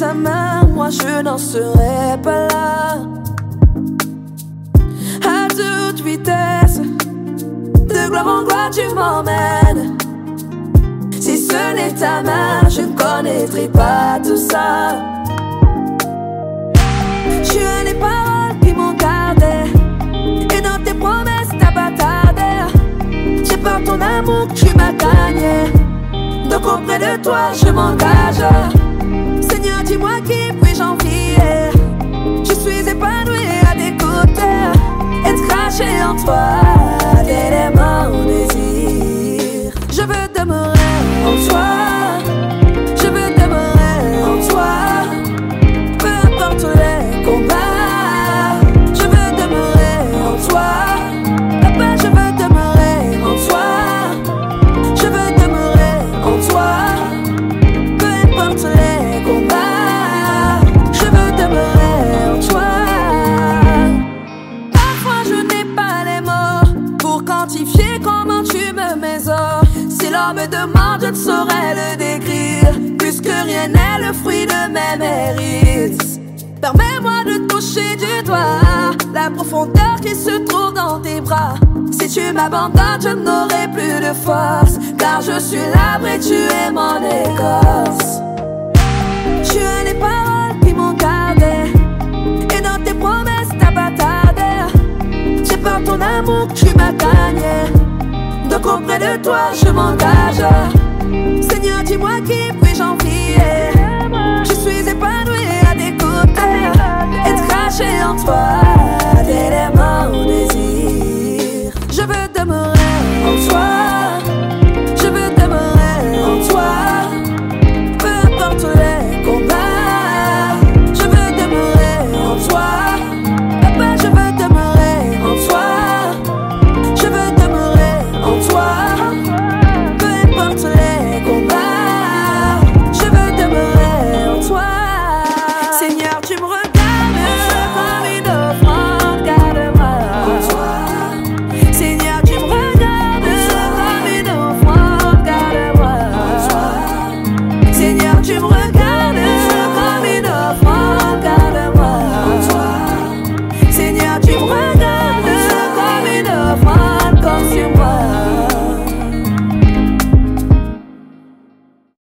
ta main, moi je n'en serais pas là. À toute vitesse, de gloire en gloire tu m'emmènes. Si ce n'est ta main, je ne connaîtrai pas tout ça. Tu as les paroles qui m'ont gardé, et dans tes promesses t'as pas tardé. C'est par ton amour que tu m'as gagné, donc auprès de toi je m'engage. Seigneur, dis-moi qui puis-je envier. Je suis épanouie à t'écouter, être caché en toi, tellement mon désir. Je veux demeurer en toi, je veux demeurer en toi, peu importe les combats. Je veux demeurer en toi, papa, je veux demeurer en toi. Je veux demeurer en toi, peu importe les combats. Je veux demeurer en toi. Parfois je n'ai pas les mots pour quantifier comment tu me mésores. Si l'homme me demande, je ne saurais le décrire, puisque rien n'est le fruit de mes mérites. Permets-moi de toucher du doigt la profondeur qui se trouve dans tes bras. Si tu m'abandonnes, je n'aurai plus de force, car je suis l'arbre et tu es mon écorce. Tu as les paroles qui m'ont gardé, et dans tes promesses t'as pas tardé. C'est par ton amour que tu m'as gagné, donc auprès de toi je m'engage. Seigneur, dis-moi qui